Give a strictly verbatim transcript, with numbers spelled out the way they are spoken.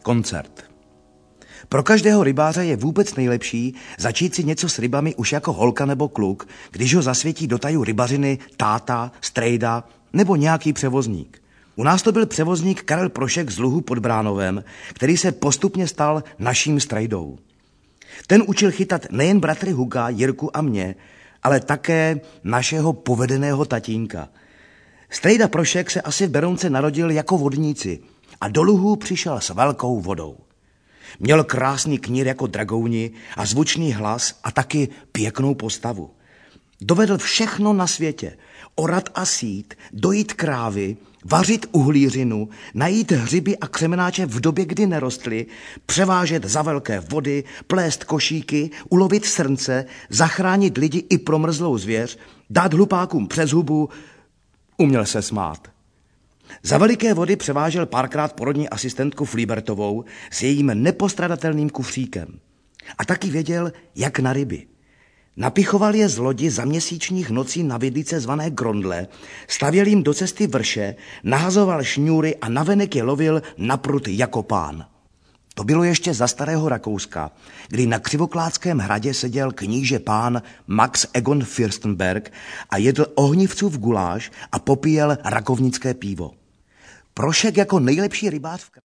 Koncert. Pro každého rybáře je vůbec nejlepší začít si něco s rybami už jako holka nebo kluk, když ho zasvětí do taju rybařiny táta, strejda nebo nějaký převozník. U nás to byl převozník Karel Prošek z Luhu pod Bránovem, který se postupně stal naším strejdou. Ten učil chytat nejen bratry Huga, Jirku a mě, ale také našeho povedeného tatínka. Strejda Prošek se asi v Berounce narodil jako vodníci a do Luhu přišel s velkou vodou. Měl krásný knír jako dragouni a zvučný hlas a taky pěknou postavu. Dovedl všechno na světě. Orat a sít, dojít krávy, vařit uhlířinu, najít hřiby a křemenáče v době, kdy nerostly, převážet za velké vody, plést košíky, ulovit srnce, zachránit lidi i promrzlou zvěř, dát hlupákům přes hubu, uměl se smát. Za veliké vody převážel párkrát porodní asistentku Flíbertovou s jejím nepostradatelným kufříkem. A taky věděl, jak na ryby. Napichoval je z lodi za měsíčních nocí na vidlice zvané grondle, stavěl jim do cesty vrše, nahazoval šňůry a navenek je lovil na prut jako pán. To bylo ještě za starého Rakouska, kdy na Křivoklátském hradě seděl kníže pán Max Egon Fürstenberg a jedl ohnivcův guláš a popíjel rakovnické pivo. Prošek jako nejlepší rybář v